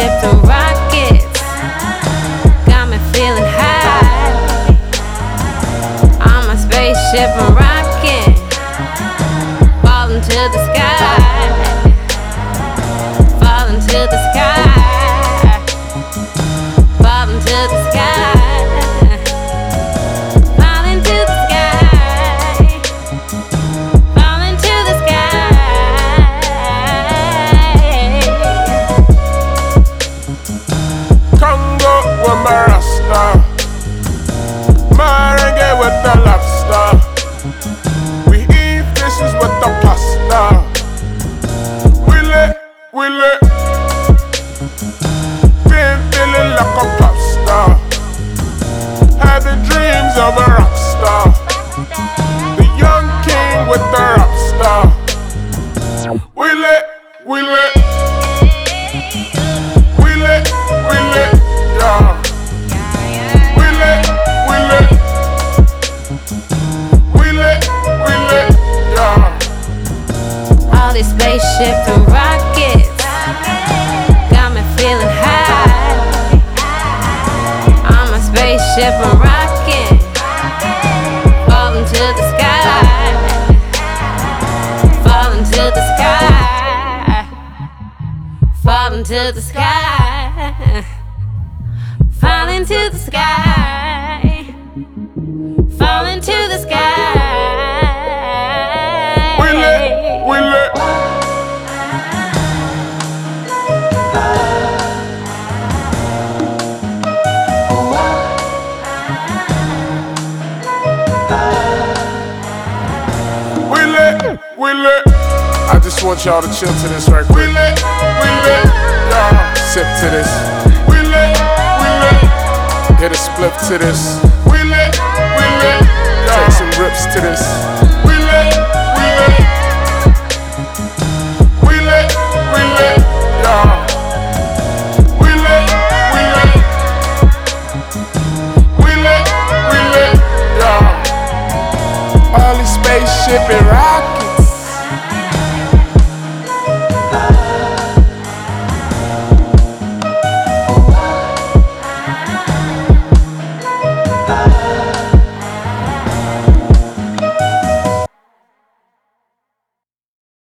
spaceships and rockets got me feeling high. I'm a spaceship and rocket, falling to the sky, falling to the sky, falling to the sky. With the lobster, we eat fishes with the pasta. We lit, been feeling like a pop star, having dreams of a rock star, the young king with the rock star. We lit, yeah. All these spaceships and rockets got me feeling high. I'm a spaceship and rocket, falling to the sky, falling to the sky, falling to the sky, falling to the sky, falling to the sky. We lit. I just want y'all to chill to this right quick. We lit, y'all sip to this. We lit, hit a spliff to this. We lit, take some rips to this. We lit, y'all. We lit, y'all. All these spaceship and rockets